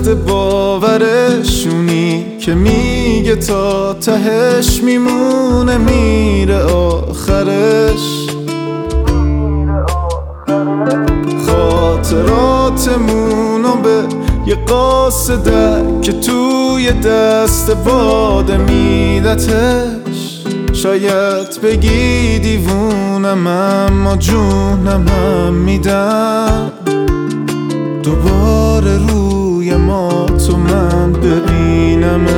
باورشونی که میگه تا تهش میمونه میره آخرش. خاطراتمونو به یه قاصده که توی دست باده میدتش. شاید بگی دیوونم اما جونم هم میدم دوباره روی ما تو من ببینمش.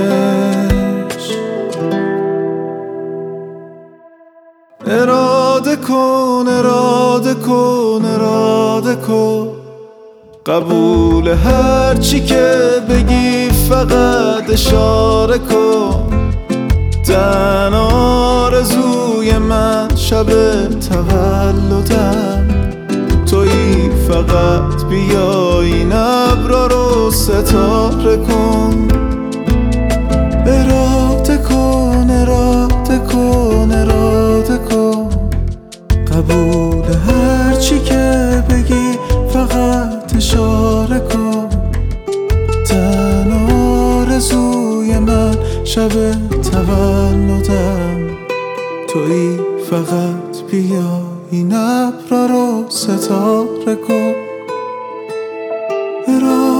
اراده کن اراده کن اراده کن قبول هر چی که بگی فقط اشاره کن. تن آرزوی من شب تولدم تویی فقط بیا این ابرا رو ستاره کن. اراده کن اراده کن اراده کن قبول هر چی که بگی فقط اشاره کن. تن آرزوی من شب تولدم تویی فقط بیا این ابرا رو ستاره کن.